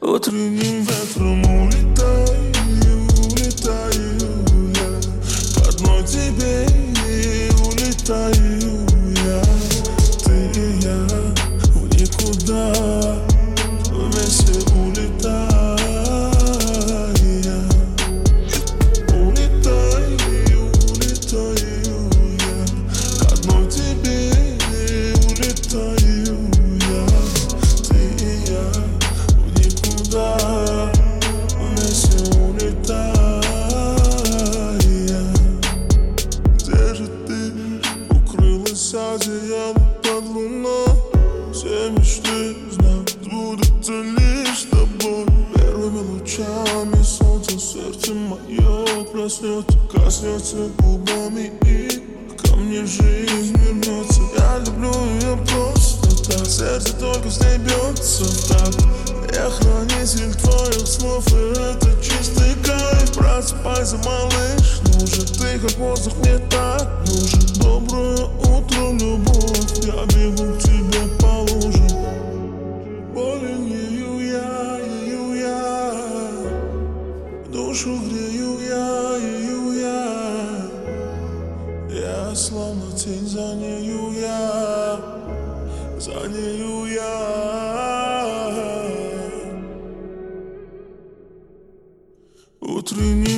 Утренним ветром улетаю, улетаю я. К одной тебе улетаю я. Ты и я в никуда вместе улетая. Улетаю, улетаю я. К одной тебе улетаю я. Ты и я в никуда вместе улетая. Где же ты укрылась одеялом под луной? Все мечты, знаю, сбудутся лишь с тобой. Первыми лучами солнца сердце мое проснется, коснется губами и ко мне жизнь вернется. Я люблю ее просто так, сердце только с ней бьется в такт. Я хранитель твоих слов, и это чистый кайф. Просыпайся, малыш, нужен ты, как воздух, мне так нужен. Доброе утро, любовь, я бегу к тебе по лужам. Болен ею я, душу грею я, ею я. Я словно тень, за нею я, за нею я. Утренний